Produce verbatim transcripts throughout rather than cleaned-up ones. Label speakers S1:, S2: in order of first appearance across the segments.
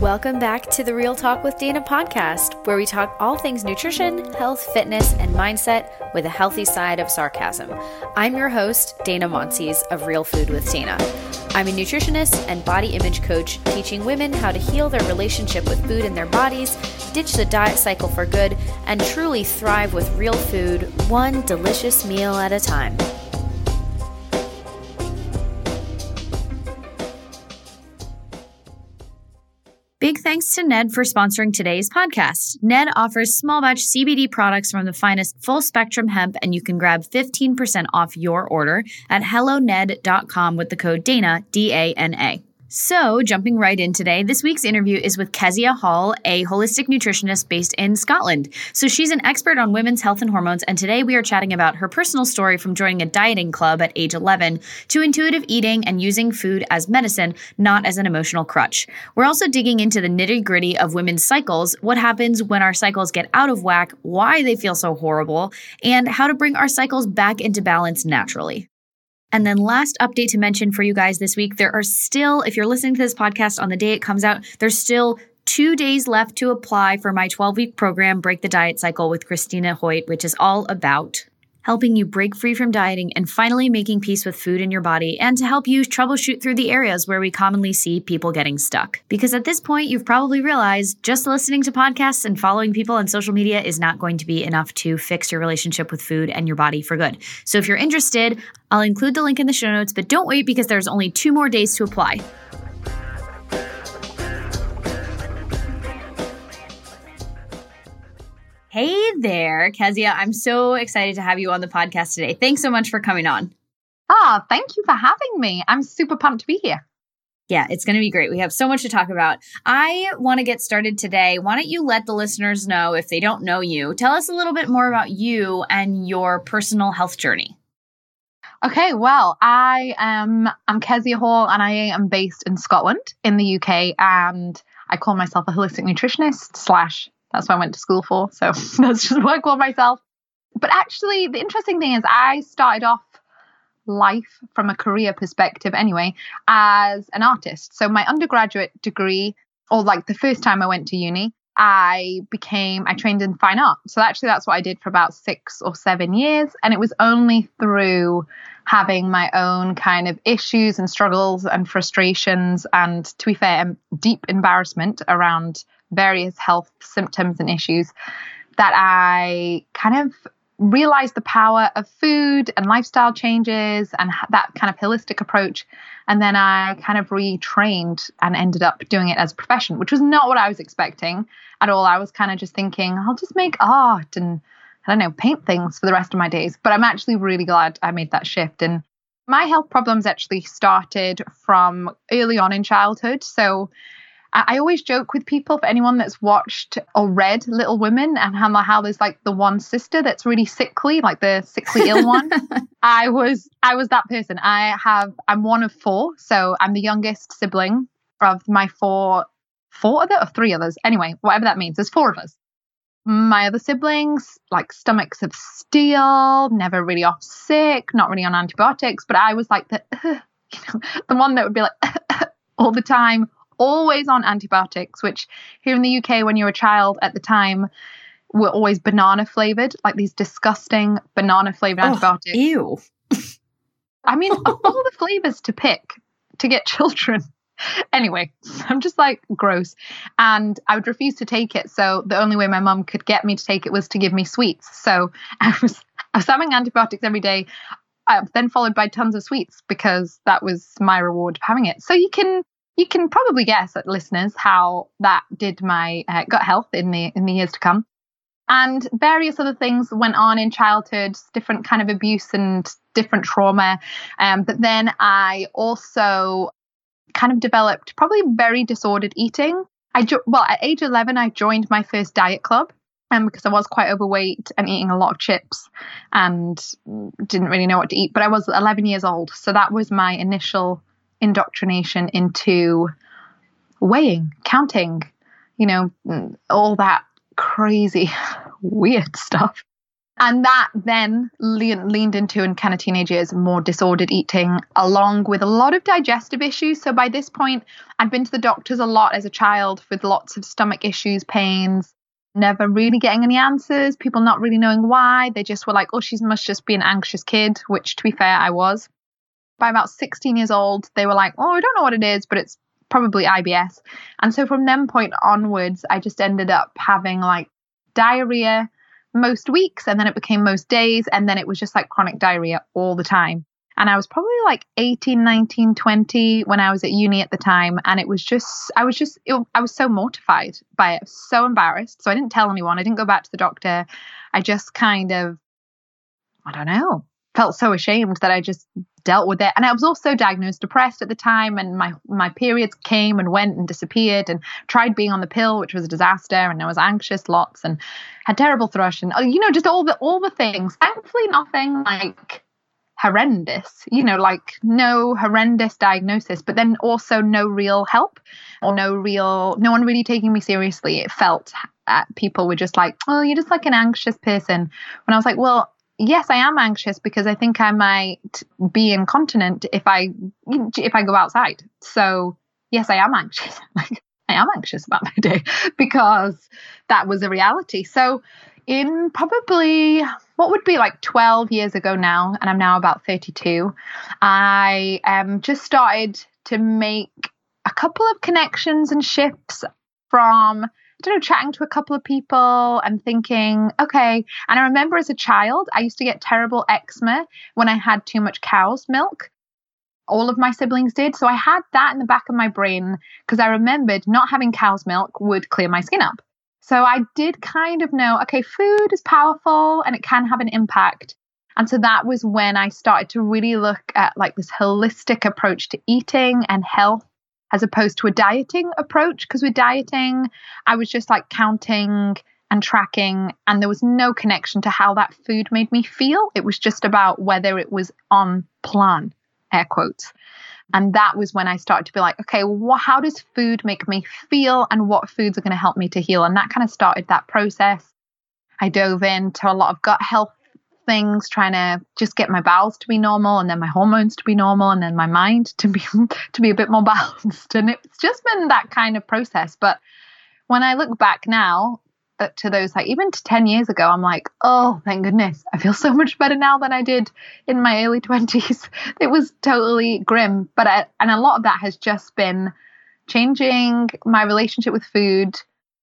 S1: Welcome back to the Real Talk with Dana podcast, where we talk all things nutrition, health, fitness, and mindset with a healthy side of sarcasm. I'm your host, Dana Monsees of Real Food with Dana. I'm a nutritionist and body image coach, teaching women how to heal their relationship with food in their bodies, ditch the diet cycle for good, and truly thrive with real food, one delicious meal at a time. Big thanks to Ned for sponsoring today's podcast. Ned offers small batch C B D products from the finest full spectrum hemp, and you can grab fifteen percent off your order at hello ned dot com with the code Dana, D A N A. So, jumping right in today, this week's interview is with Kezia Hall, a holistic nutritionist based in Scotland. So she's an expert on women's health and hormones, and today we are chatting about her personal story from joining a dieting club at age eleven to intuitive eating and using food as medicine, not as an emotional crutch. We're also digging into the nitty-gritty of women's cycles, what happens when our cycles get out of whack, why they feel so horrible, and how to bring our cycles back into balance naturally. And then last update to mention for you guys this week, there are still, if you're listening to this podcast on the day it comes out, there's still two days left to apply for my twelve-week program, Break the Diet Cycle with Christina Hoyt, which is all about helping you break free from dieting and finally making peace with food in your body, and to help you troubleshoot through the areas where we commonly see people getting stuck. Because at this point, you've probably realized just listening to podcasts and following people on social media is not going to be enough to fix your relationship with food and your body for good. So if you're interested, I'll include the link in the show notes, but don't wait because there's only two more days to apply. Hey there, Kezia. I'm so excited to have you on the podcast today. Thanks so much for coming on.
S2: Ah, thank you for having me. I'm super pumped to be here.
S1: Yeah, it's going to be great. We have so much to talk about. I want to get started today. Why don't you let the listeners know, if they don't know you, tell us a little bit more about you and your personal health journey.
S2: Okay, well, I am I'm Kezia Hall, and I am based in Scotland in the U K, and I call myself a holistic nutritionist slash That's what I went to school for. So that's just what I call myself. But actually, the interesting thing is I started off life from a career perspective anyway, as an artist. So my undergraduate degree, or like the first time I went to uni, I became, I trained in fine art. So actually that's what I did for about six or seven years. And it was only through having my own kind of issues and struggles and frustrations and, to be fair, deep embarrassment around various health symptoms and issues that I kind of realized the power of food and lifestyle changes and that kind of holistic approach. And then I kind of retrained and ended up doing it as a profession, which was not what I was expecting at all. I was kind of just thinking, I'll just make art and, I don't know, paint things for the rest of my days. But I'm actually really glad I made that shift. And my health problems actually started from early on in childhood. So I always joke with people, for anyone that's watched or read Little Women, and how, how there's like the one sister that's really sickly, like the sickly ill one. I was I was that person. I have I'm one of four, so I'm the youngest sibling of my four four other or three others. Anyway, whatever that means, there's four of us. My other siblings, like stomachs of steel, never really off sick, not really on antibiotics, but I was like the uh, you know, the one that would be like uh, uh, all the time. Always on antibiotics, which here in the U K, when you're a child at the time, were always banana flavored, like these disgusting banana flavored
S1: oh,
S2: antibiotics.
S1: Ew.
S2: I mean, of all the flavors to pick to get children. Anyway, I'm just like gross. And I would refuse to take it. So the only way my mum could get me to take it was to give me sweets. So I was, I was having antibiotics every day, uh, then followed by tons of sweets, because that was my reward for having it. So you can You can probably guess, at listeners, how that did my uh, gut health in the in the years to come. And various other things went on in childhood, different kind of abuse and different trauma. Um, but then I also kind of developed probably very disordered eating. I jo- Well, at age eleven, I joined my first diet club um, because I was quite overweight and eating a lot of chips and didn't really know what to eat. But I was eleven years old. So that was my initial indoctrination into weighing, counting, you know, all that crazy, weird stuff. And that then le- leaned into, in kind of teenage years, more disordered eating, along with a lot of digestive issues. So by this point, I'd been to the doctors a lot as a child with lots of stomach issues, pains, never really getting any answers, people not really knowing why. They just were like, oh, she must just be an anxious kid, which, to be fair, I was. By about sixteen years old, they were like, oh, I don't know what it is, but it's probably I B S. And so from then point onwards, I just ended up having like diarrhea most weeks, and then it became most days, and then it was just like chronic diarrhea all the time. And I was probably like eighteen, nineteen, twenty when I was at uni at the time, and it was just I was just it, I was so mortified by it, so embarrassed. So I didn't tell anyone. I didn't go back to the doctor. I just kind of I don't know felt so ashamed that I just dealt with it. And I was also diagnosed depressed at the time, and my my periods came and went and disappeared, and tried being on the pill, which was a disaster, and I was anxious lots and had terrible thrush, and you know, just all the all the things. Thankfully nothing like horrendous, you know, like no horrendous diagnosis, but then also no real help, or no real no one really taking me seriously. It felt uh, people were just like, oh, you're just like an anxious person, when I was like, well, yes, I am anxious because I think I might be incontinent if I if I go outside. So yes, I am anxious. Like I am anxious about my day because that was a reality. So in probably what would be like twelve years ago now, and I'm now about thirty-two, I um just started to make a couple of connections and shifts from I don't know, chatting to a couple of people and thinking, okay. And I remember as a child, I used to get terrible eczema when I had too much cow's milk. All of my siblings did. So I had that in the back of my brain because I remembered not having cow's milk would clear my skin up. So I did kind of know, okay, food is powerful and it can have an impact. And so that was when I started to really look at like this holistic approach to eating and health, as opposed to a dieting approach. Because with dieting, I was just like counting and tracking, and there was no connection to how that food made me feel. It was just about whether it was on plan, air quotes. And that was when I started to be like, okay, well, how does food make me feel, and what foods are going to help me to heal? And that kind of started that process. I dove into a lot of gut health things, trying to just get my bowels to be normal, and then my hormones to be normal, and then my mind to be to be a bit more balanced. And it's just been that kind of process. But when I look back now uh, to those, like even to ten years ago, I'm like, oh, thank goodness, I feel so much better now than I did in my early twenties. It was totally grim, but I, and a lot of that has just been changing my relationship with food,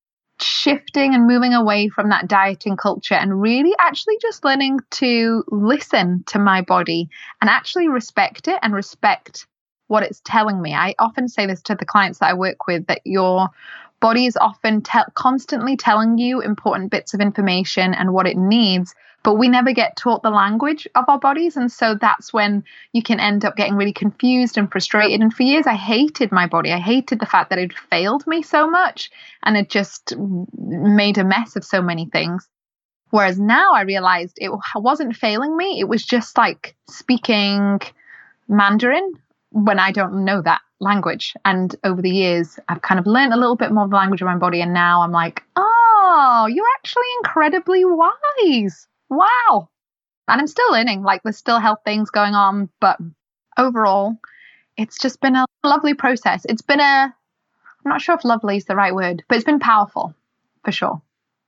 S2: shifting and moving away from that dieting culture, and really actually just learning to listen to my body and actually respect it and respect what it's telling me. I often say this to the clients that I work with, that your body is often te- constantly telling you important bits of information and what it needs, but we never get taught the language of our bodies. And so that's when you can end up getting really confused and frustrated. And for years, I hated my body. I hated the fact that it failed me so much, and it just made a mess of so many things. Whereas now I realized it wasn't failing me. It was just like speaking Mandarin when I don't know that language. And over the years, I've kind of learned a little bit more of the language of my body. And now I'm like, oh, you're actually incredibly wise. Wow. And I'm still learning, like there's still health things going on, but overall, it's just been a lovely process. It's been a, I'm not sure if lovely is the right word, but it's been powerful for sure.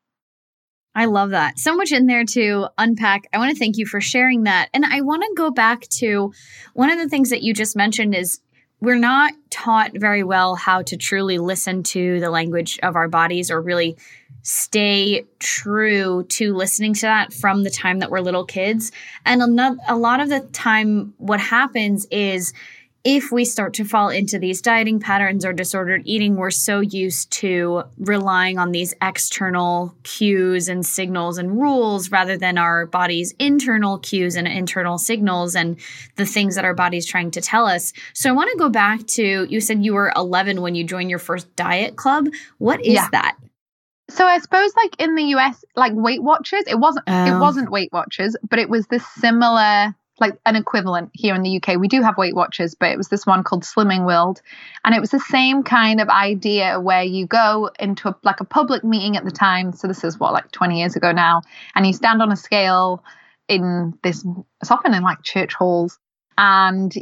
S1: I love that. So much in there to unpack. I want to thank you for sharing that. And I want to go back to one of the things that you just mentioned is we're not taught very well how to truly listen to the language of our bodies, or really stay true to listening to that from the time that we're little kids. And a lot of the time, what happens is if we start to fall into these dieting patterns or disordered eating, we're so used to relying on these external cues and signals and rules rather than our body's internal cues and internal signals and the things that our body's trying to tell us. So I want to go back to, you said you were eleven when you joined your first diet club. What is yeah. that?
S2: So I suppose like in the U S, like Weight Watchers, it wasn't, oh. it wasn't Weight Watchers, but it was this similar like an equivalent here in the U K. We do have Weight Watchers, but it was this one called Slimming World. And it was the same kind of idea where you go into a, like a public meeting at the time. So this is what, like twenty years ago now. And you stand on a scale in this, it's often in like church halls. And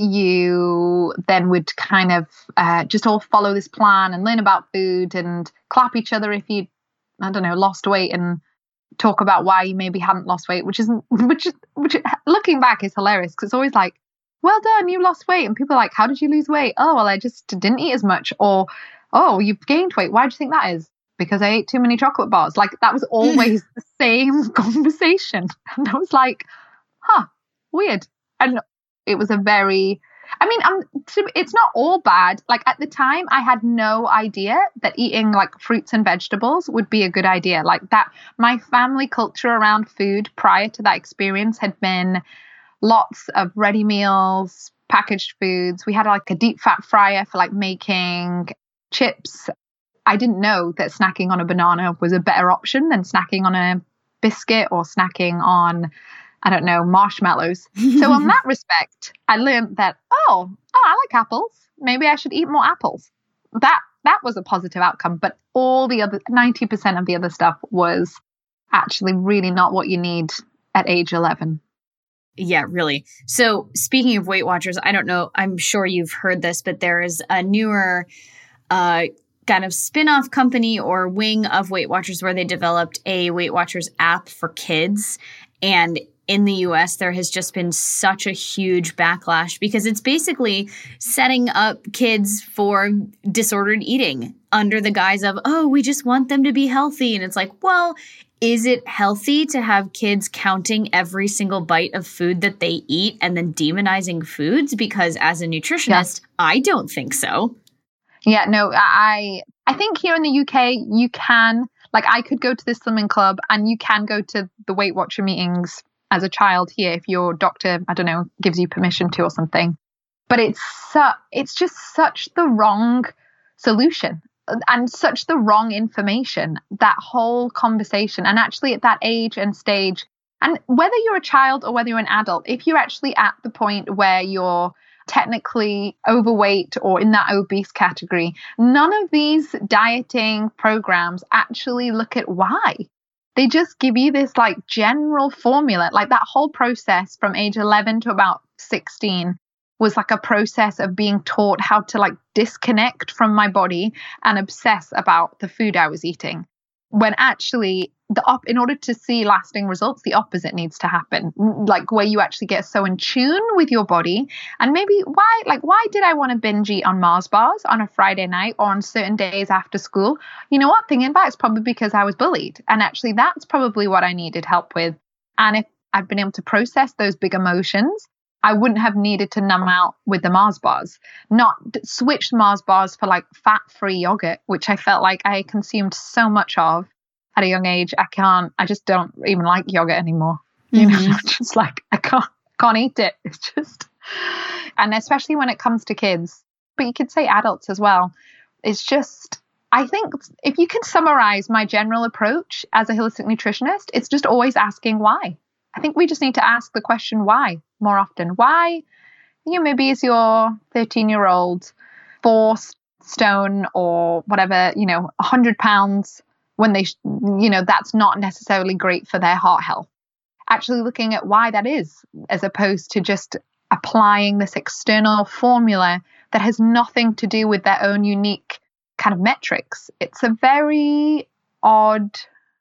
S2: you then would kind of uh, just all follow this plan and learn about food and clap each other if you, I don't know, lost weight, and talk about why you maybe hadn't lost weight, which isn't, which, which looking back is hilarious because it's always like, well done, you lost weight. And people are like, how did you lose weight? Oh, well, I just didn't eat as much. Or, oh, you've gained weight. Why do you think that is? Because I ate too many chocolate bars. Like that was always the same conversation. And I was like, huh, weird. And it was a very, I mean, um, it's not all bad. Like at the time, I had no idea that eating like fruits and vegetables would be a good idea. Like that, my family culture around food prior to that experience had been lots of ready meals, packaged foods. We had like a deep fat fryer for like making chips. I didn't know that snacking on a banana was a better option than snacking on a biscuit or snacking on, I don't know, marshmallows. So in that respect, I learned that, oh, oh, I like apples. Maybe I should eat more apples. That that was a positive outcome. But all the other, ninety percent of the other stuff was actually really not what you need at age eleven.
S1: Yeah, really. So speaking of Weight Watchers, I don't know, I'm sure you've heard this, but there is a newer uh, kind of spin-off company or wing of Weight Watchers where they developed a Weight Watchers app for kids. And in the U S, there has just been such a huge backlash because it's basically setting up kids for disordered eating under the guise of, oh, we just want them to be healthy. And it's like, well, is it healthy to have kids counting every single bite of food that they eat and then demonizing foods? Because as a nutritionist, yeah. I don't think so.
S2: Yeah, no, I I think here in the U K, you can, like I could go to the Slimming Club and you can go to the Weight Watcher meetings as a child here if your doctor, I don't know, gives you permission to or something. But it's su- it's just such the wrong solution and such the wrong information, that whole conversation. And actually at that age and stage, and whether you're a child or whether you're an adult, if you're actually at the point where you're technically overweight or in that obese category, none of these dieting programs actually look at why. They just give you this like general formula. Like that whole process from age eleven to about sixteen was like a process of being taught how to like disconnect from my body and obsess about the food I was eating. When actually the op- in order to see lasting results, the opposite needs to happen. Like where you actually get so in tune with your body. And maybe why, like, why did I want to binge eat on Mars bars on a Friday night or on certain days after school? You know what? Thinking back, it's probably because I was bullied. And actually that's probably what I needed help with. And if I'd been able to process those big emotions, I wouldn't have needed to numb out with the Mars bars, not switch the Mars bars for like fat-free yogurt, which I felt like I consumed so much of at a young age. I can't, I just don't even like yogurt anymore. You mm-hmm. know, just like, I can't, can't eat it. It's just, and especially when it comes to kids, but you could say adults as well. It's just, I think if you can summarize my general approach as a holistic nutritionist, it's just always asking why. I think we just need to ask the question why more often. Why, you know, maybe is your thirteen-year-old four stone or whatever, you know, one hundred pounds when they, you know, that's not necessarily great for their heart health. Actually looking at why that is, as opposed to just applying this external formula that has nothing to do with their own unique kind of metrics. It's a very odd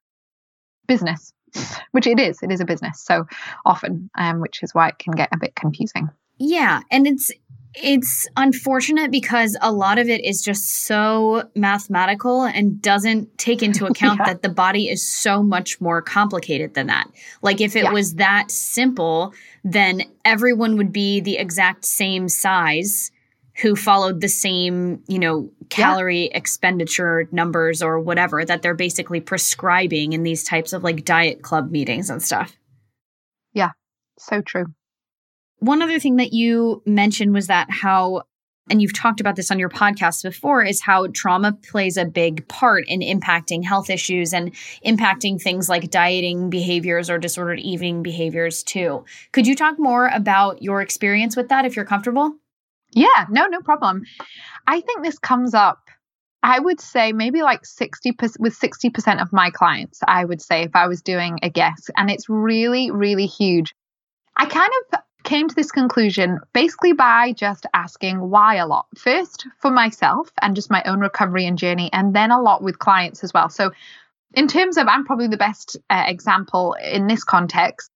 S2: business. Which it is. It is a business so often, um, which is why it can get a bit confusing.
S1: Yeah. And it's it's unfortunate because a lot of it is just so mathematical and doesn't take into account yeah. that the body is so much more complicated than that. Like if it yeah. was that simple, then everyone would be the exact same size who followed the same, you know, calorie yeah. expenditure numbers or whatever that they're basically prescribing in these types of like diet club meetings and stuff.
S2: Yeah, so true.
S1: One other thing that you mentioned was that how and you've talked about this on your podcast before, is how trauma plays a big part in impacting health issues and impacting things like dieting behaviors or disordered eating behaviors too. Could you talk more about your experience with that if you're comfortable?
S2: Yeah, no, no problem. I think this comes up, I would say maybe like sixty percent with sixty percent of my clients, I would say, if I was doing a guess. And it's really, really huge. I kind of came to this conclusion basically by just asking why a lot. First for myself and just my own recovery and journey, and then a lot with clients as well. So in terms of, I'm probably the best uh, example in this context.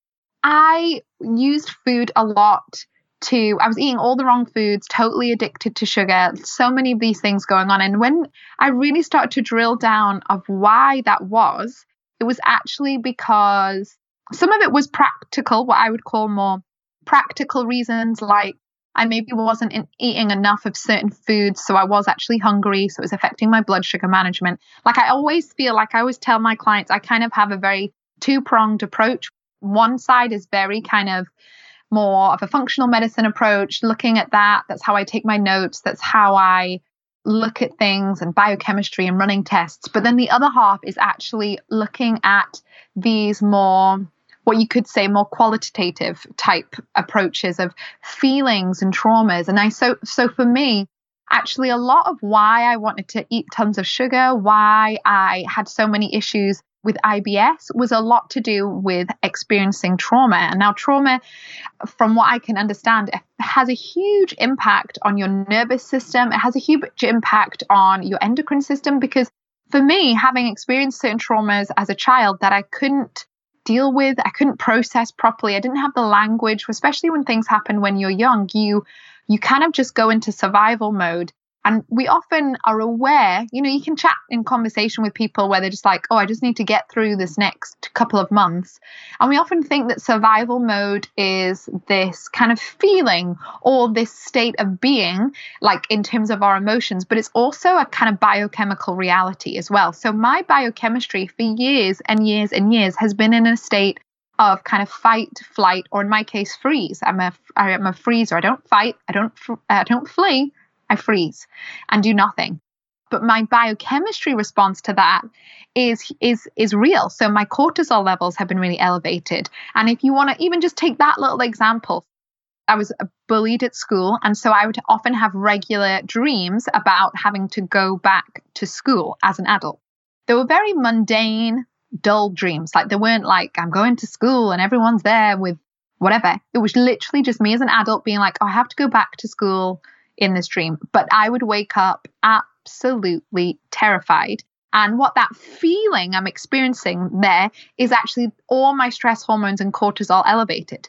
S2: I used food a lot to, I was eating all the wrong foods, totally addicted to sugar, so many of these things going on. And when I really started to drill down of why that was, it was actually because some of it was practical, what I would call more practical reasons, like I maybe wasn't in, eating enough of certain foods, so I was actually hungry, so it was affecting my blood sugar management. Like I always feel like I always tell my clients, I kind of have a very two-pronged approach. One side is very kind of more of a functional medicine approach, looking at that. That's how I take my notes. That's how I look at things and biochemistry and running tests. But then the other half is actually looking at these more, what you could say, more qualitative type approaches of feelings and traumas. And I so so for me, actually a lot of why I wanted to eat tons of sugar, why I had so many issues with I B S was a lot to do with experiencing trauma. And now trauma, from what I can understand, has a huge impact on your nervous system. It has a huge impact on your endocrine system, because for me, having experienced certain traumas as a child that I couldn't deal with, I couldn't process properly, I didn't have the language, especially when things happen when you're young, you you kind of just go into survival mode. And we often are aware, you know, you can chat in conversation with people where they're just like, oh, I just need to get through this next couple of months. And we often think that survival mode is this kind of feeling or this state of being, like in terms of our emotions, but it's also a kind of biochemical reality as well. So my biochemistry for years and years and years has been in a state of kind of fight, flight, or in my case, freeze. I'm a, I'm a freezer. I don't fight. I don't, I don't flee. I freeze and do nothing. But my biochemistry response to that is is is real. So my cortisol levels have been really elevated. And if you want to even just take that little example, I was bullied at school. And so I would often have regular dreams about having to go back to school as an adult. They were very mundane, dull dreams. Like they weren't like, I'm going to school and everyone's there with whatever. It was literally just me as an adult being like, oh, I have to go back to school in this dream. But I would wake up absolutely terrified. And what that feeling I'm experiencing there is actually all my stress hormones and cortisol elevated.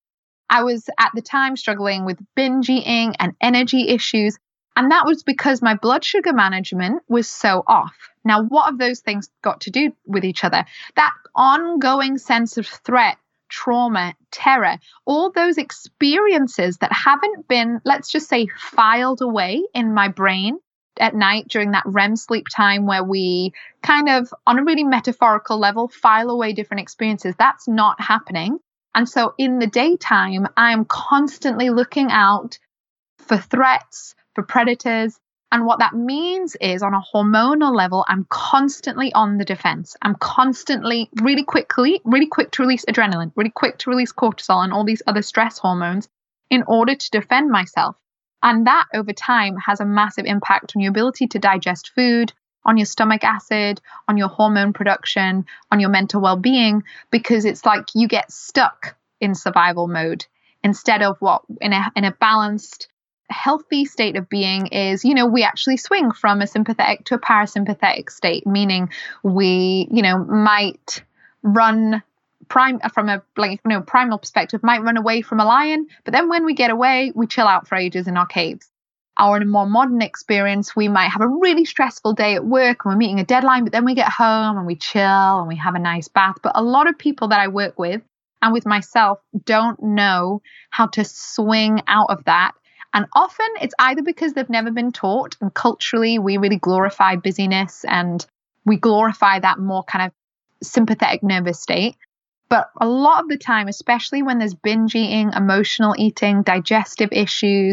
S2: I was at the time struggling with binge eating and energy issues. And that was because my blood sugar management was so off. Now, what have those things got to do with each other? That ongoing sense of threat, trauma, terror, all those experiences that haven't been, let's just say, filed away in my brain at night during that R E M sleep time where we kind of, on a really metaphorical level, file away different experiences. That's not happening. And so in the daytime, I'm constantly looking out for threats, for predators. And what that means is, on a hormonal level, I'm constantly on the defense. I'm constantly really quickly, really quick to release adrenaline, really quick to release cortisol and all these other stress hormones in order to defend myself. And that over time has a massive impact on your ability to digest food, on your stomach acid, on your hormone production, on your mental well-being, because it's like you get stuck in survival mode instead of what in a in a balanced, healthy state of being is, you know, we actually swing from a sympathetic to a parasympathetic state, meaning we, you know, might run prime from a like, you know, primal perspective, might run away from a lion, but then when we get away, we chill out for ages in our caves. Or in a more modern experience, we might have a really stressful day at work and we're meeting a deadline, but then we get home and we chill and we have a nice bath. But a lot of people that I work with and with myself don't know how to swing out of that. And often it's either because they've never been taught, and culturally we really glorify busyness and we glorify that more kind of sympathetic nervous state. But a lot of the time, especially when there's binge eating, emotional eating, digestive issues,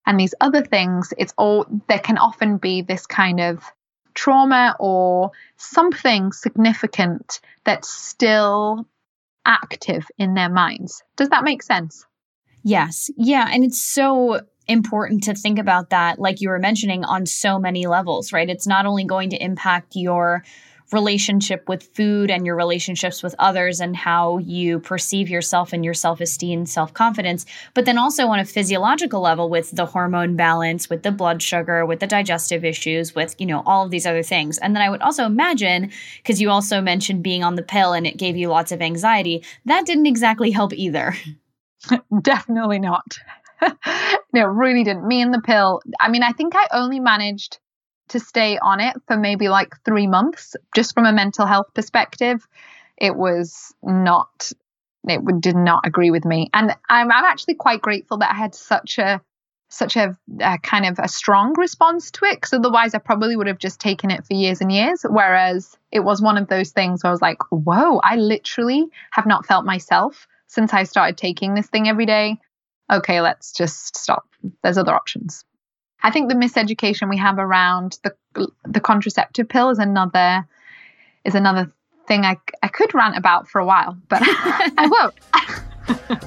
S2: and these other things, it's all, there can often be this kind of trauma or something significant that's still active in their minds. Does that make sense?
S1: Yes. Yeah. And it's so important to think about that, like you were mentioning, on so many levels, right? It's not only going to impact your relationship with food and your relationships with others and how you perceive yourself and your self-esteem, self-confidence, but then also on a physiological level with the hormone balance, with the blood sugar, with the digestive issues, with, you know, all of these other things. And then I would also imagine, because you also mentioned being on the pill and it gave you lots of anxiety, that didn't exactly help either.
S2: Definitely not. No, really didn't. Me and the pill, I mean, I think I only managed to stay on it for maybe like three months, just from a mental health perspective. It was not, it did not agree with me. And I'm, I'm actually quite grateful that I had such a, such a, a kind of a strong response to it, because otherwise I probably would have just taken it for years and years. Whereas it was one of those things where I was like, whoa, I literally have not felt myself since I started taking this thing every day. Okay, let's just stop. There's other options. I think the miseducation we have around the the contraceptive pill is another is another thing I, I could rant about for a while, but I won't.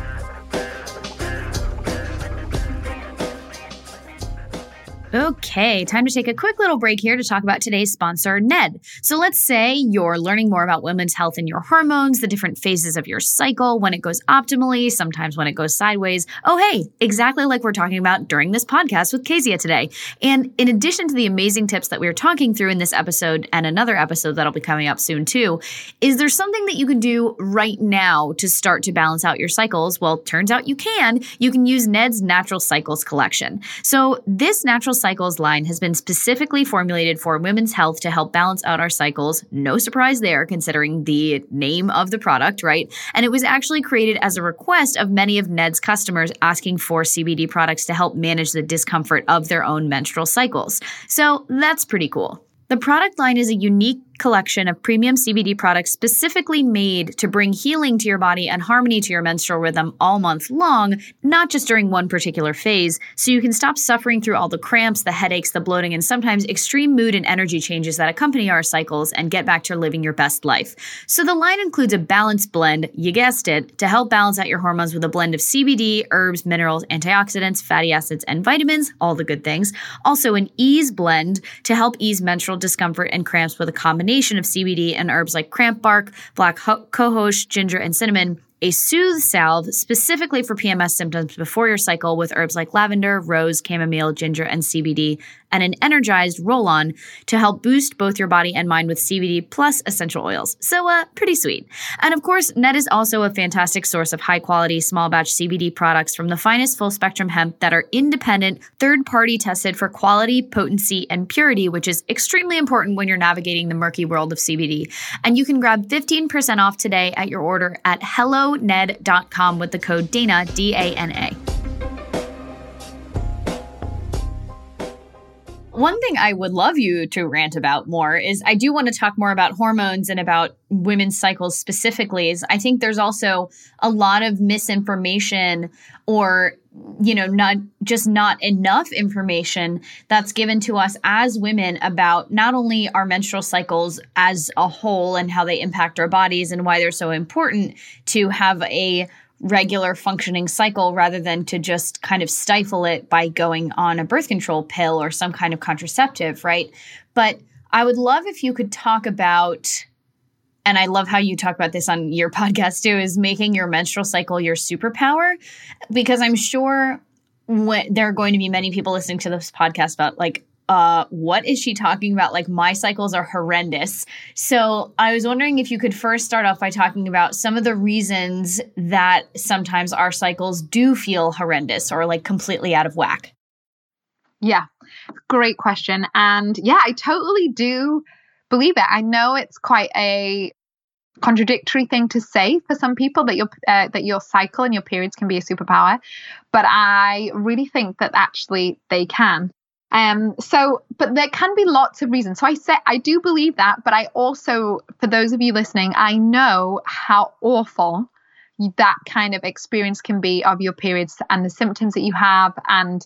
S1: Okay, time to take a quick little break here to talk about today's sponsor, Ned. So let's say you're learning more about women's health and your hormones, the different phases of your cycle, when it goes optimally, sometimes when it goes sideways. Oh, hey, exactly like we're talking about during this podcast with Kezia today. And in addition to the amazing tips that we were talking through in this episode and another episode that'll be coming up soon too, is there something that you can do right now to start to balance out your cycles? Well, turns out you can. You can use Ned's Natural Cycles collection. So this Natural Cycles line has been specifically formulated for women's health to help balance out our cycles. No surprise there, considering the name of the product, right? And it was actually created as a request of many of Ned's customers asking for C B D products to help manage the discomfort of their own menstrual cycles. So that's pretty cool. The product line is a unique collection of premium C B D products specifically made to bring healing to your body and harmony to your menstrual rhythm all month long, not just during one particular phase, so you can stop suffering through all the cramps, the headaches, the bloating, and sometimes extreme mood and energy changes that accompany our cycles and get back to living your best life. So the line includes a balanced blend, you guessed it, to help balance out your hormones with a blend of C B D, herbs, minerals, antioxidants, fatty acids, and vitamins, all the good things. Also an ease blend to help ease menstrual discomfort and cramps with a combination of C B D and herbs like cramp bark, black ho- cohosh, ginger, and cinnamon. A soothe salve specifically for P M S symptoms before your cycle with herbs like lavender, rose, chamomile, ginger, and C B D, and an energized roll-on to help boost both your body and mind with C B D plus essential oils. So, uh, pretty sweet. And of course, Ned is also a fantastic source of high-quality, small-batch C B D products from the finest full-spectrum hemp that are independent, third-party tested for quality, potency, and purity, which is extremely important when you're navigating the murky world of C B D. And you can grab fifteen percent off today at your order at hello ned dot com with the code Dana, D A N A. One thing I would love you to rant about more is I do want to talk more about hormones and about women's cycles specifically. Is I think there's also a lot of misinformation or, you know, not just not enough information that's given to us as women about not only our menstrual cycles as a whole and how they impact our bodies and why they're so important to have a regular functioning cycle rather than to just kind of stifle it by going on a birth control pill or some kind of contraceptive, right? But I would love if you could talk about, and I love how you talk about this on your podcast too, is making your menstrual cycle your superpower, because I'm sure when, there are going to be many people listening to this podcast about like, Uh, what is she talking about? Like, my cycles are horrendous. So I was wondering if you could first start off by talking about some of the reasons that sometimes our cycles do feel horrendous or like completely out of whack.
S2: Yeah, great question. And yeah, I totally do believe it. I know it's quite a contradictory thing to say for some people that your uh, that your cycle and your periods can be a superpower, but I really think that actually they can. Um, so, but there can be lots of reasons. So I say, I do believe that, but I also, for those of you listening, I know how awful that kind of experience can be of your periods and the symptoms that you have and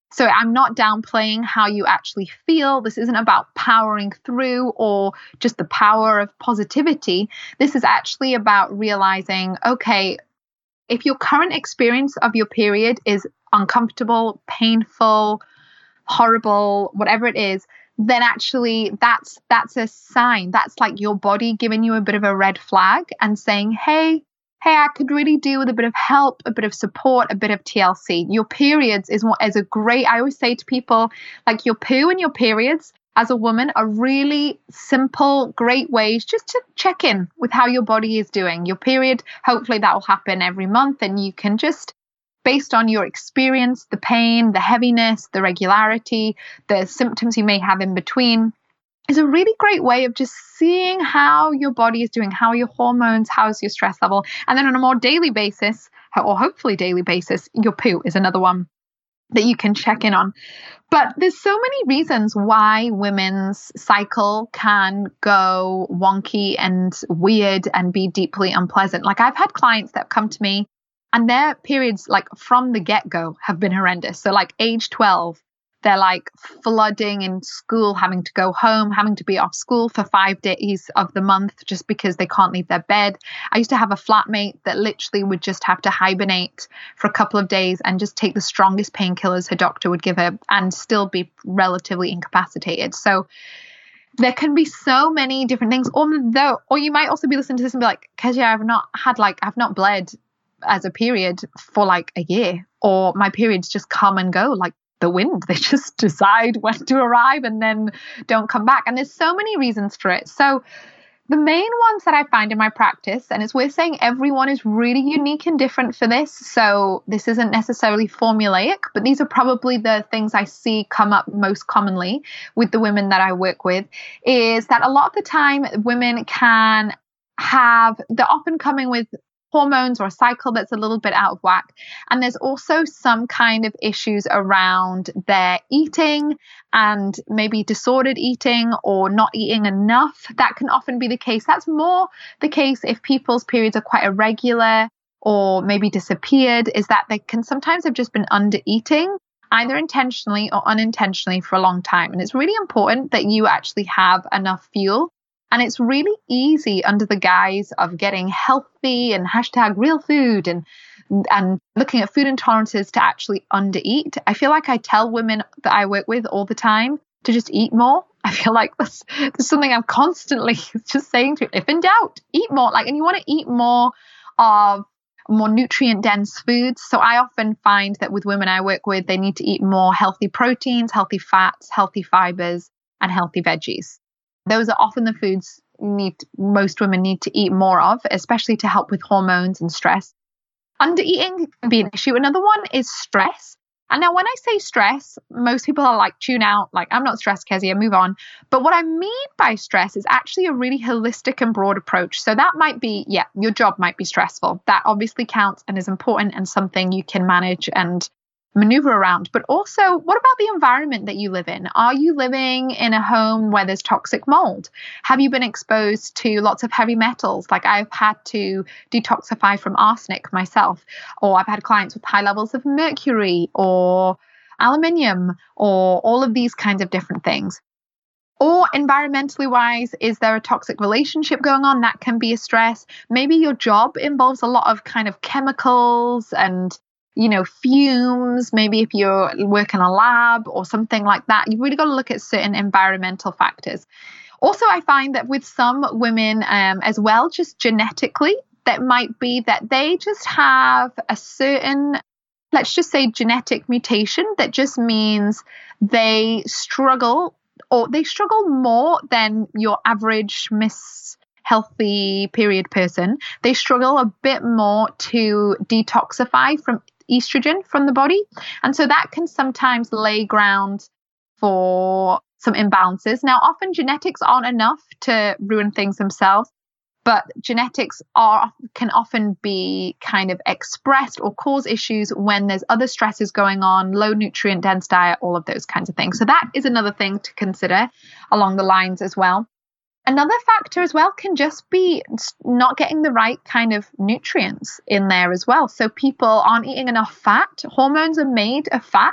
S2: So I'm not downplaying how you actually feel. This isn't about powering through or just the power of positivity. This is actually about realizing, okay, if your current experience of your period is uncomfortable, painful, horrible, whatever it is, then actually that's that's a sign. That's like your body giving you a bit of a red flag and saying, hey, hey, I could really do with a bit of help, a bit of support, a bit of T L C. Your periods is what is a great, I always say to people, like your poo and your periods as a woman are really simple, great ways just to check in with how your body is doing. Your period, hopefully that will happen every month, and you can just, based on your experience, the pain, the heaviness, the regularity, the symptoms you may have in between, is a really great way of just seeing how your body is doing, how your hormones, how's your stress level. And then on a more daily basis, or hopefully daily basis, your poo is another one that you can check in on. But there's so many reasons why women's cycle can go wonky and weird and be deeply unpleasant. Like I've had clients that have come to me and their periods, like from the get-go, have been horrendous. So like age twelve, they're like flooding in school, having to go home, having to be off school for five days of the month just because they can't leave their bed. I used to have a flatmate that literally would just have to hibernate for a couple of days and just take the strongest painkillers her doctor would give her and still be relatively incapacitated. So there can be so many different things. Or though, or you might also be listening to this and be like, Kezia, I've not had like, I've not bled as a period for like a year, or my periods just come and go like the wind. They just decide when to arrive and then don't come back. And there's so many reasons for it. So the main ones that I find in my practice, and it's worth saying everyone is really unique and different for this. So this isn't necessarily formulaic, but these are probably the things I see come up most commonly with the women that I work with, is that a lot of the time women can have, they're often coming with hormones or a cycle that's a little bit out of whack. And there's also some kind of issues around their eating and maybe disordered eating or not eating enough. That can often be the case. That's more the case if people's periods are quite irregular or maybe disappeared, is that they can sometimes have just been under eating, either intentionally or unintentionally, for a long time. And it's really important that you actually have enough fuel. And it's really easy under the guise of getting healthy and hashtag real food and and looking at food intolerances to actually undereat. I feel like I tell women that I work with all the time to just eat more. I feel like that's, that's something I'm constantly just saying to, if in doubt, eat more. Like, and you want to eat more of more nutrient dense foods. So I often find that with women I work with, they need to eat more healthy proteins, healthy fats, healthy fibers, and healthy veggies. Those are often the foods need most women need to eat more of, especially to help with hormones and stress. Undereating can be an issue. Another one is stress. And now when I say stress, most people are like, tune out, like, I'm not stressed, Kezia, move on. But what I mean by stress is actually a really holistic and broad approach. So that might be, yeah, your job might be stressful. That obviously counts and is important and something you can manage and maneuver around. But also, what about the environment that you live in? Are you living in a home where there's toxic mold? Have you been exposed to lots of heavy metals? Like I've had to detoxify from arsenic myself, or I've had clients with high levels of mercury or aluminium or all of these kinds of different things. Or environmentally wise, is there a toxic relationship going on? That can be a stress. Maybe your job involves a lot of kind of chemicals and you know, fumes, maybe if you're working in a lab or something like that. You've really got to look at certain environmental factors. Also, I find that with some women um, as well, just genetically, that might be that they just have a certain, let's just say genetic mutation that just means they struggle or they struggle more than your average Miss Healthy period person. They struggle a bit more to detoxify from estrogen from the body. And so that can sometimes lay ground for some imbalances. Now, often genetics aren't enough to ruin things themselves, but genetics are can often be kind of expressed or cause issues when there's other stresses going on, low nutrient dense diet, all of those kinds of things. So that is another thing to consider along the lines as well. Another factor as well can just be not getting the right kind of nutrients in there as well. So people aren't eating enough fat. Hormones are made of fat.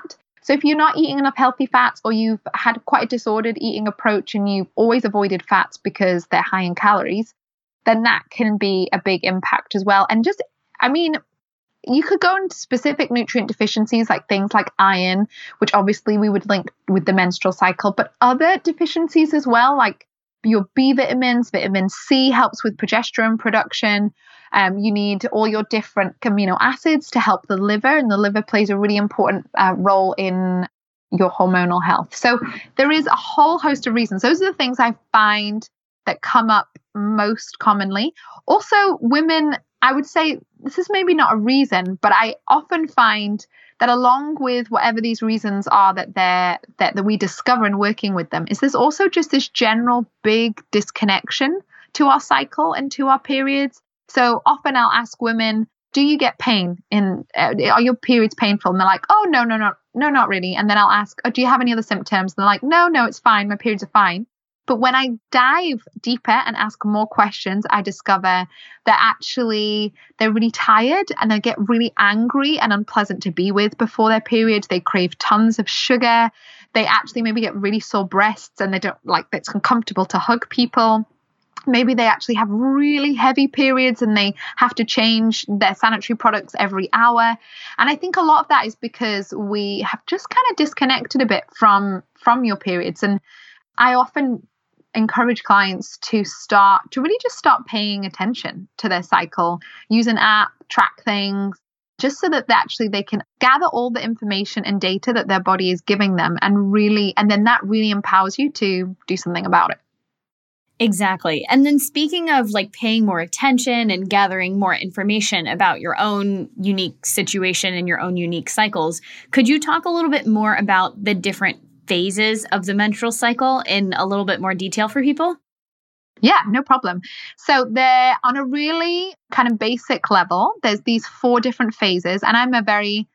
S2: So if you're not eating enough healthy fats, or you've had quite a disordered eating approach and you've always avoided fats because they're high in calories, then that can be a big impact as well. And just, I mean, you could go into specific nutrient deficiencies, like things like iron, which obviously we would link with the menstrual cycle, but other deficiencies as well, like your B vitamins. Vitamin C helps with progesterone production. Um, you need all your different amino acids to help the liver, and the liver plays a really important uh, role in your hormonal health. So there is a whole host of reasons. Those are the things I find that come up most commonly. Also, women, I would say this is maybe not a reason, but I often find that along with whatever these reasons are that they're that, that we discover in working with them, is there's also just this general big disconnection to our cycle and to our periods. So often I'll ask women, do you get pain in, uh, are your periods painful? And they're like, oh, no, no, no, no, not really. And then I'll ask, oh, do you have any other symptoms? And they're like, no, no, it's fine. My periods are fine. But when I dive deeper and ask more questions, I discover that actually they're really tired and they get really angry and unpleasant to be with before their period. They crave tons of sugar. They actually maybe get really sore breasts and they don't like, it's uncomfortable to hug people. Maybe they actually have really heavy periods and they have to change their sanitary products every hour. And I think a lot of that is because we have just kind of disconnected a bit from, from your periods. And I often encourage clients to start to really just start paying attention to their cycle, use an app, track things, just so that actually they can gather all the information and data that their body is giving them, and really, and then that really empowers you to do something about it.
S1: Exactly. And then speaking of like paying more attention and gathering more information about your own unique situation and your own unique cycles, could you talk a little bit more about the different phases of the menstrual cycle in a little bit more detail for people?
S2: Yeah, no problem. So they're on a really kind of basic level. There's these four different phases, and I'm a very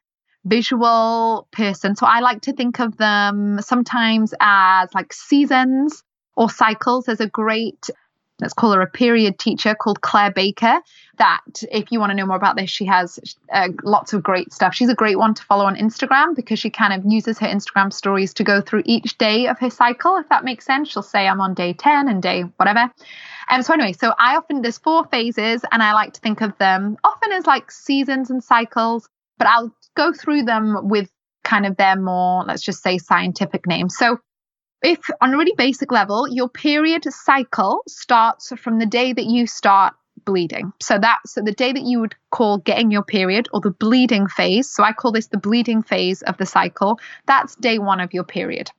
S2: visual person. So I like to think of them sometimes as like seasons or cycles. There's a great, let's call her a period teacher called Claire Baker, that if you want to know more about this, she has uh, lots of great stuff. She's a great one to follow on Instagram because she kind of uses her Instagram stories to go through each day of her cycle, if that makes sense. She'll say, I'm on day ten and day whatever. And um, so anyway, so I often, there's four phases and I like to think of them often as like seasons and cycles, but I'll go through them with kind of their more, let's just say, scientific names. So if on a really basic level, your period cycle starts from the day that you start bleeding. So that's so the day that you would call getting your period, or the bleeding phase. So I call this the bleeding phase of the cycle. That's day one of your period.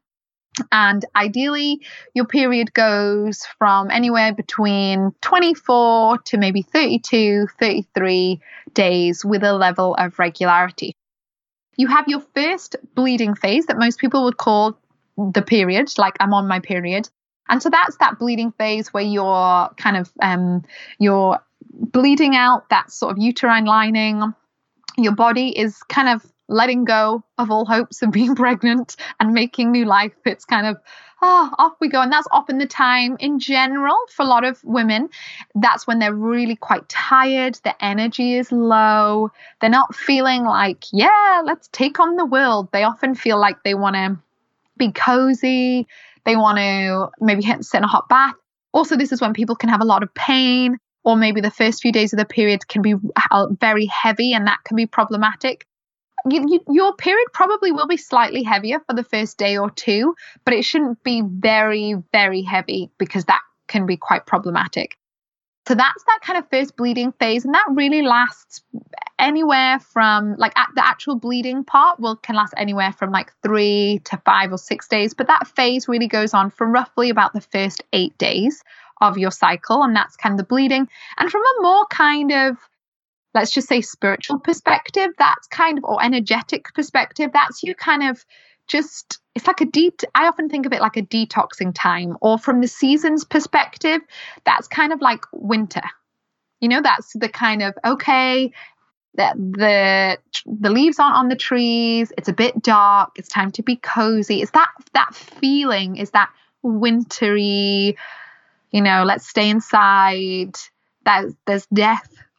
S2: And ideally, your period goes from anywhere between twenty-four to maybe thirty-two, thirty-three days with a level of regularity. You have your first bleeding phase that most people would call the period, like I'm on my period. And so that's that bleeding phase where you're kind of, um, you're bleeding out that sort of uterine lining. Your body is kind of letting go of all hopes of being pregnant and making new life. It's kind of, oh, off we go. And that's often the time in general for a lot of women. That's when they're really quite tired. Their energy is low. They're not feeling like, yeah, let's take on the world. They often feel like they want to be cozy. They want to maybe sit in a hot bath. Also, this is when people can have a lot of pain, or maybe the first few days of the period can be very heavy, and that can be problematic. You, you, your period probably will be slightly heavier for the first day or two, but it shouldn't be very, very heavy because that can be quite problematic. So that's that kind of first bleeding phase. And that really lasts anywhere from like at the actual bleeding part will can last anywhere from like three to five or six days. But that phase really goes on for roughly about the first eight days of your cycle. And that's kind of the bleeding. And from a more kind of, let's just say spiritual perspective, that's kind of, or energetic perspective, that's you kind of just, it's like a det. I often think of it like a detoxing time. Or from the seasons perspective, that's kind of like winter. You know, that's the kind of, okay, the, the the leaves aren't on the trees. It's a bit dark. It's time to be cozy. It's that that feeling, is that wintry, you know, let's stay inside. That there's death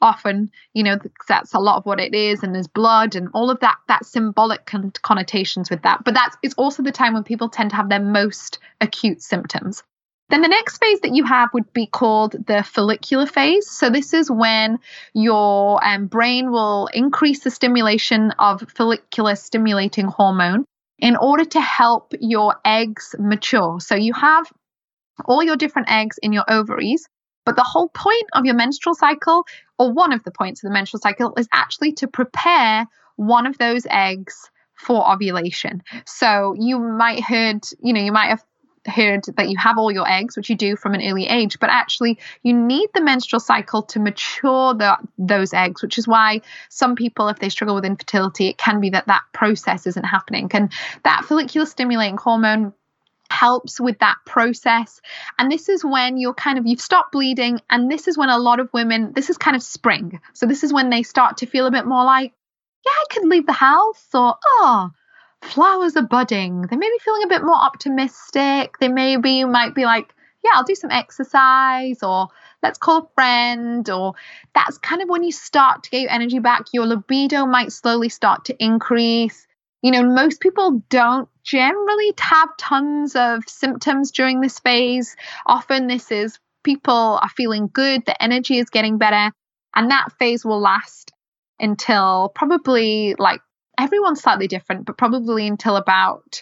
S2: often, you know, that's a lot of what it is, and there's blood and all of that, that symbolic con- connotations with that. But that's, it's also the time when people tend to have their most acute symptoms. Then the next phase that you have would be called the follicular phase. So this is when your um, brain will increase the stimulation of follicular stimulating hormone in order to help your eggs mature. So you have all your different eggs in your ovaries, but the whole point of your menstrual cycle, or one of the points of the menstrual cycle, is actually to prepare one of those eggs for ovulation. So you might heard, you know, you might have heard that you have all your eggs, which you do from an early age, but actually you need the menstrual cycle to mature the, those eggs, which is why some people, if they struggle with infertility, it can be that that process isn't happening. And that follicular stimulating hormone helps with that process. And this is when you're kind of, you've stopped bleeding. And this is when a lot of women, this is kind of spring. So this is when they start to feel a bit more like, yeah, I could leave the house, or, oh, flowers are budding. They may be feeling a bit more optimistic. They maybe might be like, yeah, I'll do some exercise, or let's call a friend. Or that's kind of when you start to get your energy back. Your libido might slowly start to increase. You know, most people don't generally have tons of symptoms during this phase. Often this is people are feeling good, the energy is getting better, and that phase will last until probably, like, everyone's slightly different, but probably until about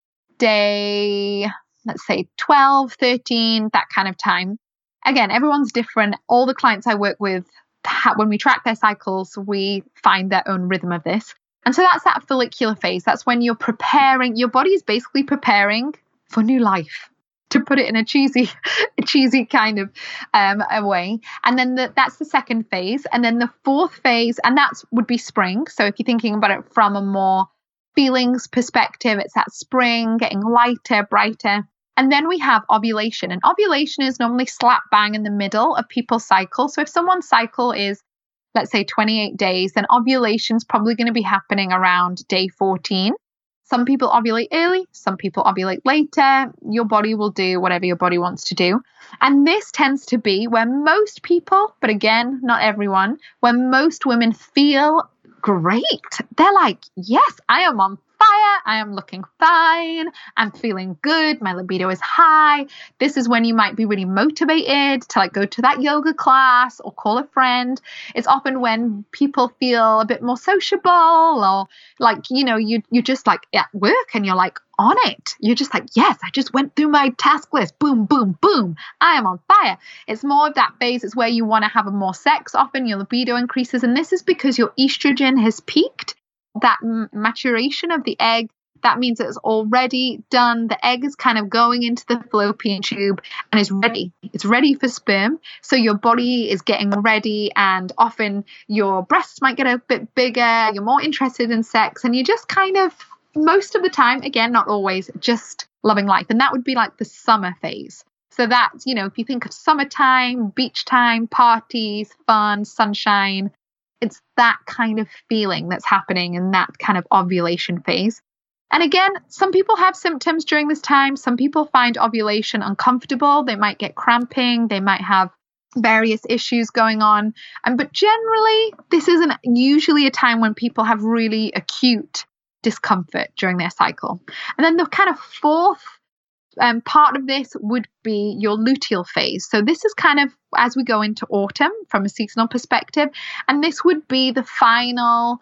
S2: day, let's say twelve, thirteen, that kind of time. Again, everyone's different. All the clients I work with, when we track their cycles, we find their own rhythm of this. And so that's that follicular phase. That's when you're preparing, your body is basically preparing for new life, to put it in a cheesy, a cheesy kind of um, a way. And then the, that's the second phase. And then the fourth phase, and that would be spring. So if you're thinking about it from a more feelings perspective, it's that spring, getting lighter, brighter. And then we have ovulation. And ovulation is normally slap bang in the middle of people's cycle. So if someone's cycle is, let's say, twenty-eight days, then ovulation is probably going to be happening around day fourteen. Some people ovulate early, some people ovulate later. Your body will do whatever your body wants to do. And this tends to be where most people, but again, not everyone, where most women feel great. They're like, yes, I am on fire. I am looking fine. I'm feeling good. My libido is high. This is when you might be really motivated to like go to that yoga class or call a friend. It's often when people feel a bit more sociable, or like, you know, you, you're just like at work and you're like on it. You're just like, yes, I just went through my task list. Boom, boom, boom. I am on fire. It's more of that phase. It's where you want to have more sex. Often your libido increases. And this is because your estrogen has peaked. That m- maturation of the egg, that means it's already done. The egg is kind of going into the fallopian tube and is ready. It's ready for sperm. So your body is getting ready, and often your breasts might get a bit bigger. You're more interested in sex, and you're just kind of, most of the time, again, not always, just loving life. And that would be like the summer phase. So that's, you know, if you think of summertime, beach time, parties, fun, sunshine, it's that kind of feeling that's happening in that kind of ovulation phase. And again, some people have symptoms during this time. Some people find ovulation uncomfortable. They might get cramping. They might have various issues going on. And but generally, this isn't usually a time when people have really acute discomfort during their cycle. And then the kind of fourth Um, part of this would be your luteal phase. So this is kind of as we go into autumn from a seasonal perspective. And this would be the final,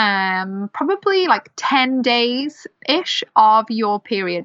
S2: um, probably like ten days-ish of your period.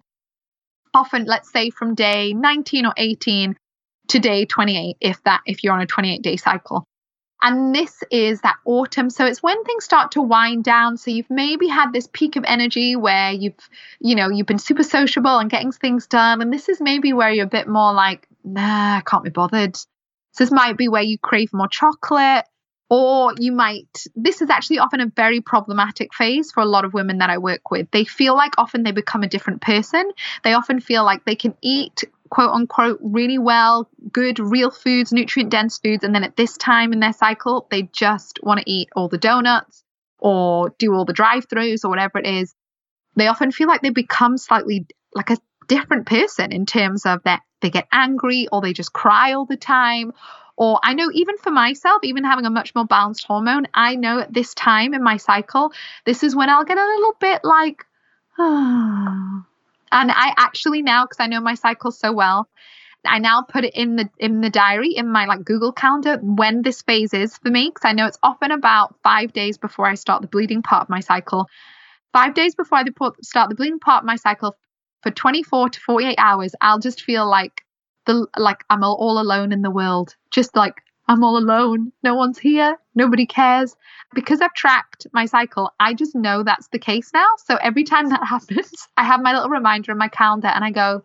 S2: Often, let's say from day nineteen or eighteen to day twenty-eight, if that, if you're on a twenty-eight day cycle. And this is that autumn. So it's when things start to wind down. So you've maybe had this peak of energy where you've, you know, you've been super sociable and getting things done. And this is maybe where you're a bit more like, nah, I can't be bothered. So this might be where you crave more chocolate, or you might, this is actually often a very problematic phase for a lot of women that I work with. They feel like often they become a different person. They often feel like they can eat, quote unquote, really well, good, real foods, nutrient dense foods. And then at this time in their cycle, they just want to eat all the donuts or do all the drive-throughs or whatever it is. They often feel like they become slightly like a different person in terms of that they get angry, or they just cry all the time, Or I know even for myself, even having a much more balanced hormone, I know at this time in my cycle, this is when I'll get a little bit like, ah. And I actually now, because I know my cycle so well, I now put it in the in the diary, in my like Google Calendar, when this phase is for me, because I know it's often about five days before I start the bleeding part of my cycle. Five days before I start the bleeding part of my cycle, for twenty-four to forty-eight hours, I'll just feel like the like I'm all, all alone in the world. Just like I'm all alone. No one's here. Nobody cares. Because I've tracked my cycle, I just know that's the case now. So every time that happens, I have my little reminder in my calendar and I go,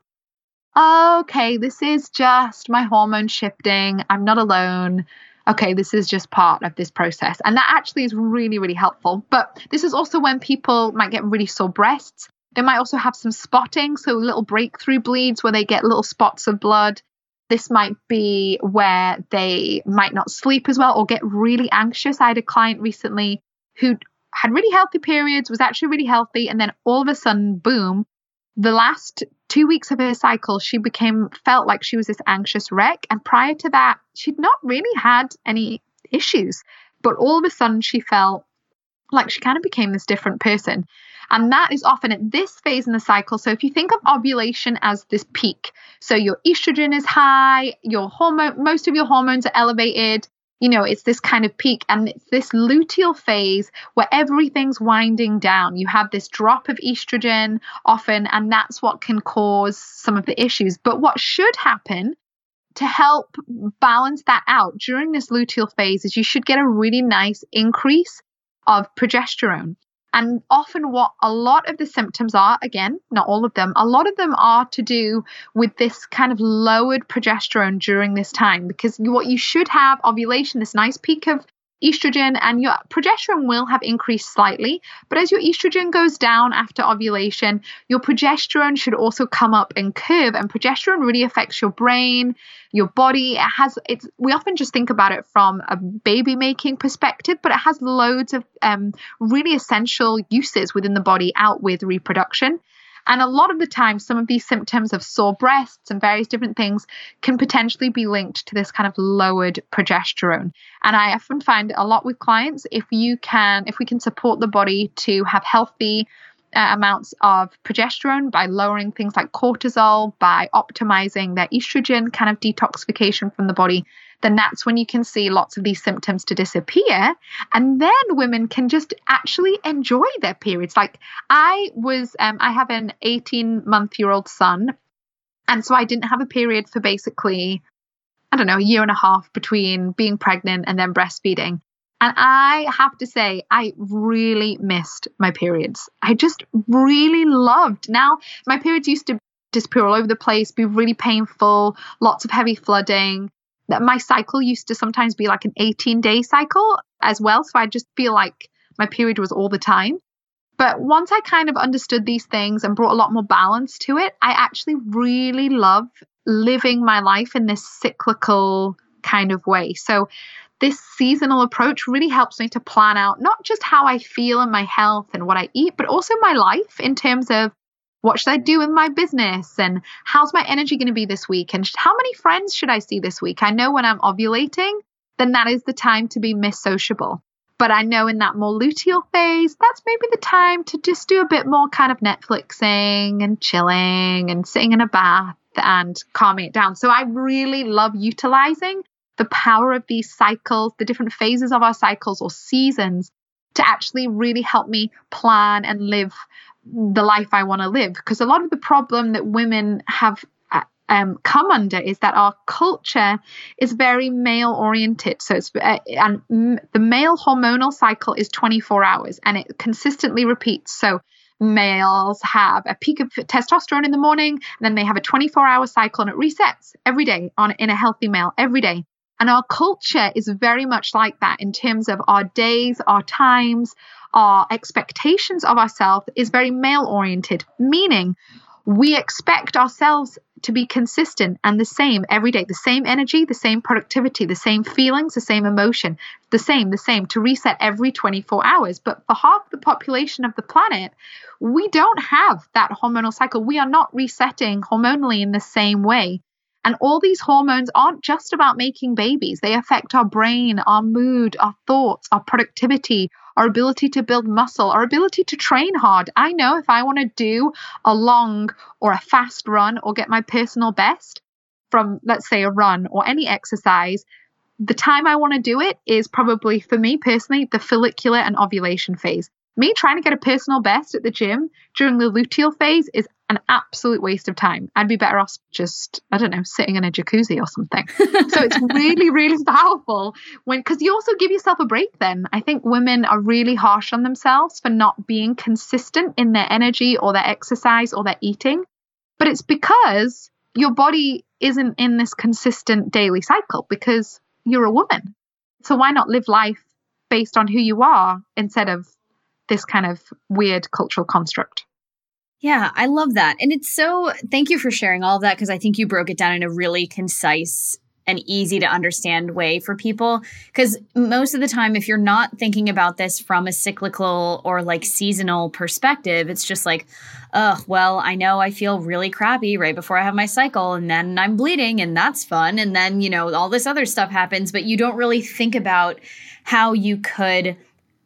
S2: okay, this is just my hormone shifting. I'm not alone. Okay, this is just part of this process. And that actually is really, really helpful. But this is also when people might get really sore breasts. They might also have some spotting, so little breakthrough bleeds where they get little spots of blood. This might be where they might not sleep as well or get really anxious. I had a client recently who had really healthy periods, was actually really healthy, and then all of a sudden, boom, the last two weeks of her cycle, she became, felt like she was this anxious wreck. And prior to that, she'd not really had any issues. But all of a sudden, she felt like she kind of became this different person. And that is often at this phase in the cycle. So if you think of ovulation as this peak, so your estrogen is high, your hormone, most of your hormones are elevated, you know, it's this kind of peak, and it's this luteal phase where everything's winding down. You have this drop of estrogen often, and that's what can cause some of the issues. But what should happen to help balance that out during this luteal phase is you should get a really nice increase of progesterone. And often what a lot of the symptoms are, again, not all of them, a lot of them are to do with this kind of lowered progesterone during this time, because what you should have, ovulation, this nice peak of estrogen, and your progesterone will have increased slightly. But as your estrogen goes down after ovulation, your progesterone should also come up and curve. And progesterone really affects your brain, your body. It has, it's, we often just think about it from a baby making perspective, but it has loads of um, really essential uses within the body out with reproduction. And a lot of the time, some of these symptoms of sore breasts and various different things can potentially be linked to this kind of lowered progesterone. And I often find a lot with clients, if you can, if we can support the body to have healthy uh, amounts of progesterone by lowering things like cortisol, by optimizing their estrogen kind of detoxification from the body, then that's when you can see lots of these symptoms to disappear. And then women can just actually enjoy their periods. Like I was, um, I have an eighteen month year old son. And so I didn't have a period for basically, I don't know, a year and a half between being pregnant and then breastfeeding. And I have to say, I really missed my periods. I just really loved. Now, my periods used to disappear all over the place, be really painful, lots of heavy flooding. My cycle used to sometimes be like an eighteen day cycle as well. So I just feel like my period was all the time. But once I kind of understood these things and brought a lot more balance to it, I actually really love living my life in this cyclical kind of way. So this seasonal approach really helps me to plan out not just how I feel and my health and what I eat, but also my life in terms of what should I do with my business and how's my energy going to be this week and how many friends should I see this week? I know when I'm ovulating, then that is the time to be Miss Sociable. But I know in that more luteal phase, that's maybe the time to just do a bit more kind of Netflixing and chilling and sitting in a bath and calming it down. So I really love utilizing the power of these cycles, the different phases of our cycles or seasons, to actually really help me plan and live the life I want to live. Because a lot of the problem that women have um, come under is that our culture is very male oriented. So it's uh, and m- the male hormonal cycle is twenty-four hours and it consistently repeats. So males have a peak of testosterone in the morning, and then they have a twenty-four hour cycle and it resets every day on in a healthy male every day. And our culture is very much like that in terms of our days, our times, our expectations of ourselves is very male oriented, meaning we expect ourselves to be consistent and the same every day, the same energy, the same productivity, the same feelings, the same emotion, the same, the same, to reset every twenty-four hours. But for half the population of the planet, we don't have that hormonal cycle. We are not resetting hormonally in the same way. And all these hormones aren't just about making babies. They affect our brain, our mood, our thoughts, our productivity, our ability to build muscle, our ability to train hard. I know if I want to do a long or a fast run or get my personal best from, let's say, a run or any exercise, the time I want to do it is probably, for me personally, the follicular and ovulation phase. Me trying to get a personal best at the gym during the luteal phase is an absolute waste of time. I'd be better off just, I don't know, sitting in a jacuzzi or something. So it's really, really powerful when, because you also give yourself a break then. I think women are really harsh on themselves for not being consistent in their energy or their exercise or their eating. But it's because your body isn't in this consistent daily cycle because you're a woman. So why not live life based on who you are instead of this kind of weird cultural construct?
S1: Yeah, I love that. And it's so, thank you for sharing all of that, because I think you broke it down in a really concise and easy to understand way for people. Because most of the time, if you're not thinking about this from a cyclical or like seasonal perspective, it's just like, oh, well, I know I feel really crappy right before I have my cycle, and then I'm bleeding, and that's fun. And then, you know, all this other stuff happens, but you don't really think about how you could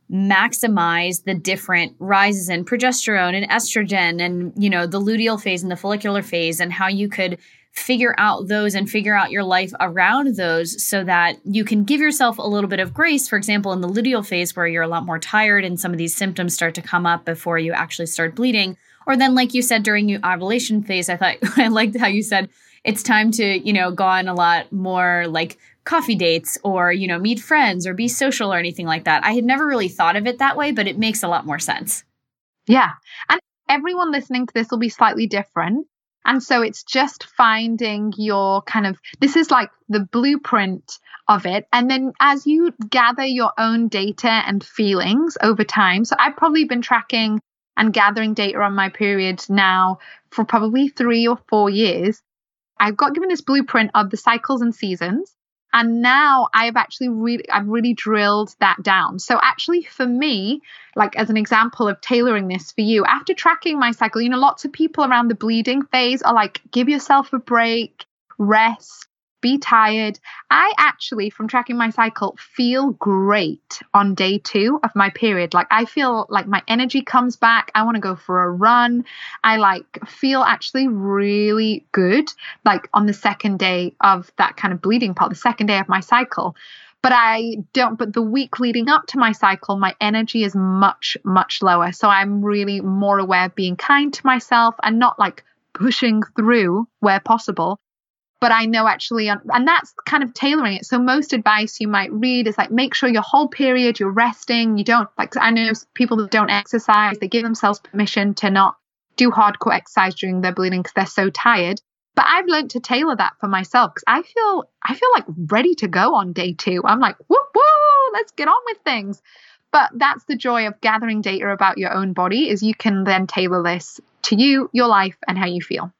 S1: maximize the different rises in progesterone and estrogen and, you know, the luteal phase and the follicular phase, and how you could figure out those and figure out your life around those so that you can give yourself a little bit of grace. For example, in the luteal phase where you're a lot more tired and some of these symptoms start to come up before you actually start bleeding. Or then, like you said, during your ovulation phase, I thought I liked how you said it's time to, you know, go on a lot more like coffee dates or, you know, meet friends or be social or anything like that. I had never really thought of it that way, but it makes a lot more sense.
S2: Yeah. And everyone listening to this will be slightly different. And so it's just finding your kind of, this is like the blueprint of it. And then as you gather your own data and feelings over time, so I've probably been tracking and gathering data on my period now for probably three or four years. I've got given this blueprint of the cycles and seasons. And now I've actually really, I've really drilled that down. So actually for me, like as an example of tailoring this for you, after tracking my cycle, you know, lots of people around the bleeding phase are like, give yourself a break, rest, be tired. I actually, from tracking my cycle, feel great on day two of my period. Like I feel like my energy comes back. I want to go for a run. I like feel actually really good, like on the second day of that kind of bleeding part, the second day of my cycle. But I don't, but the week leading up to my cycle, my energy is much, much lower. So I'm really more aware of being kind to myself and not like pushing through where possible. But I know actually, and that's kind of tailoring it. So most advice you might read is like, make sure your whole period, you're resting. You don't, like, I know people that don't exercise, they give themselves permission to not do hardcore exercise during their bleeding because they're so tired. But I've learned to tailor that for myself because I feel, I feel like ready to go on day two. I'm like, whoop, whoop, let's get on with things. But that's the joy of gathering data about your own body, is you can then tailor this to you, your life, and how you feel.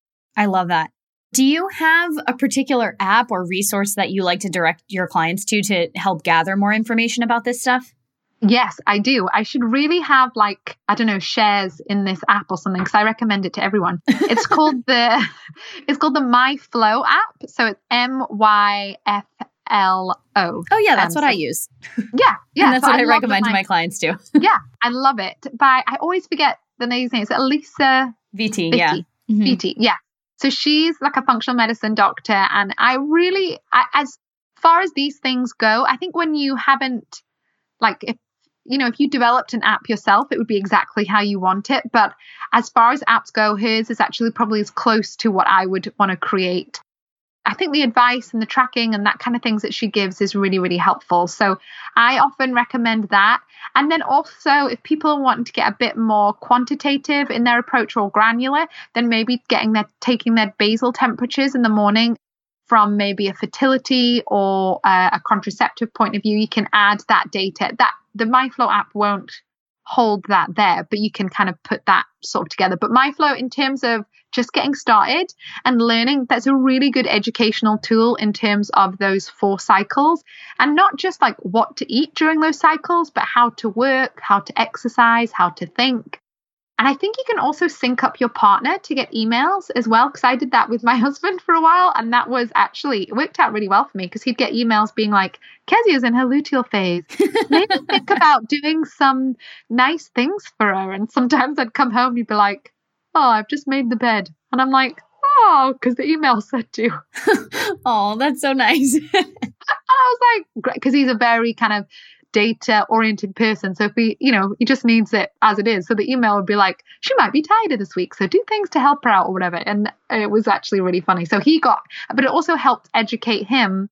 S1: I love that. Do you have a particular app or resource that you like to direct your clients to to help gather more information about this stuff?
S2: Yes, I do. I should really have like, I don't know, shares in this app or something, because I recommend it to everyone. It's called the, it's called the MyFlow app. So it's M Y F L O.
S1: Oh yeah, that's
S2: um,
S1: what
S2: so,
S1: I use.
S2: Yeah, yeah.
S1: And that's
S2: so
S1: what I,
S2: I
S1: recommend
S2: my,
S1: to my clients too.
S2: Yeah, I love it. But I always forget the name's name. It's Elisa
S1: Vitti.
S2: Vitti.
S1: Yeah. Mm-hmm.
S2: Vitti, yeah. So she's like a functional medicine doctor. And I really, I, as far as these things go, I think when you haven't, like, if, you know, if you developed an app yourself, it would be exactly how you want it. But as far as apps go, hers is actually probably as close to what I would want to create. I think the advice and the tracking and that kind of things that she gives is really, really helpful. So I often recommend that. And then also, if people are wanting to get a bit more quantitative in their approach or granular, then maybe getting their taking their basal temperatures in the morning from maybe a fertility or a, a contraceptive point of view, you can add that data. That the MyFlow app won't hold that there, but you can kind of put that sort of together. But MyFlow, in terms of just getting started and learning, that's a really good educational tool in terms of those four cycles, and not just like what to eat during those cycles, but how to work, how to exercise, how to think. And I think you can also sync up your partner to get emails as well, because I did that with my husband for a while. And that was actually, it worked out really well for me because he'd get emails being like, Kezia's in her luteal phase. Maybe think about doing some nice things for her. And sometimes I'd come home and he'd be like, oh, I've just made the bed. And I'm like, oh, because the email said to.
S1: Oh, that's so nice.
S2: And I was like, great, because he's a very kind of data oriented person. So if he, you know, he just needs it as it is. So the email would be like, she might be tired this week, so do things to help her out or whatever. And it was actually really funny. So he got, but it also helped educate him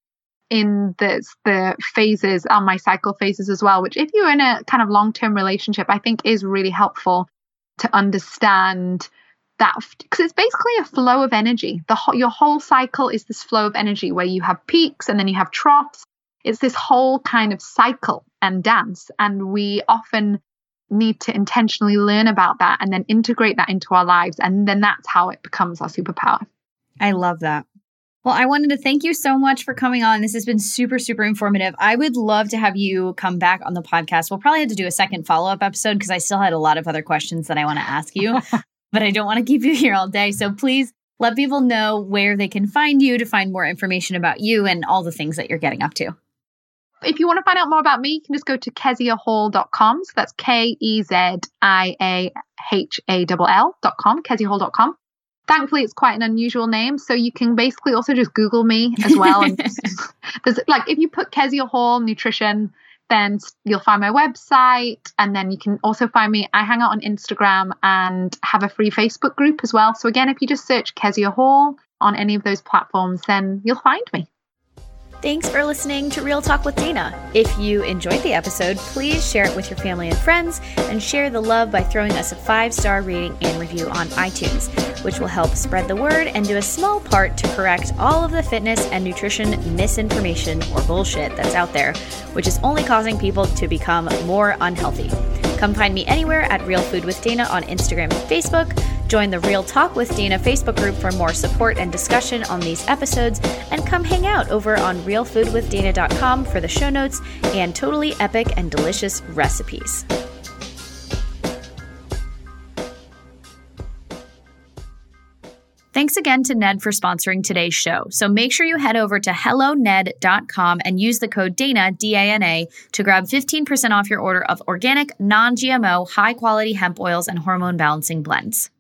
S2: in the, the phases on my cycle phases as well, which if you're in a kind of long-term relationship, I think is really helpful to understand that, because it's basically a flow of energy. The whole, your whole cycle is this flow of energy where you have peaks and then you have troughs. It's this whole kind of cycle and dance. And we often need to intentionally learn about that and then integrate that into our lives. And then that's how it becomes our superpower.
S1: I love that. Well, I wanted to thank you so much for coming on. This has been super, super informative. I would love to have you come back on the podcast. We'll probably have to do a second follow-up episode because I still had a lot of other questions that I want to ask you, but I don't want to keep you here all day. So please let people know where they can find you to find more information about you and all the things that you're getting up to.
S2: If you want to find out more about me, you can just go to kezia hall dot com. So that's K E Z I A H A L L dot com, kezia hall dot com. Thankfully, it's quite an unusual name. So you can basically also just Google me as well. And there's like, if you put Kezia Hall Nutrition, then you'll find my website. And then you can also find me. I hang out on Instagram and have a free Facebook group as well. So again, if you just search Kezia Hall on any of those platforms, then you'll find me.
S1: Thanks for listening to Real Talk with Dana. If you enjoyed the episode, please share it with your family and friends and share the love by throwing us a five-star rating and review on iTunes, which will help spread the word and do a small part to correct all of the fitness and nutrition misinformation or bullshit that's out there, which is only causing people to become more unhealthy. Come find me anywhere at Real Food with Dana on Instagram and Facebook. Join the Real Talk with Dana Facebook group for more support and discussion on these episodes, and come hang out over on real food with dana dot com for the show notes and totally epic and delicious recipes. Thanks again to Ned for sponsoring today's show. So make sure you head over to hello ned dot com and use the code DANA, D A N A, to grab fifteen percent off your order of organic, non G M O, high-quality hemp oils and hormone balancing blends.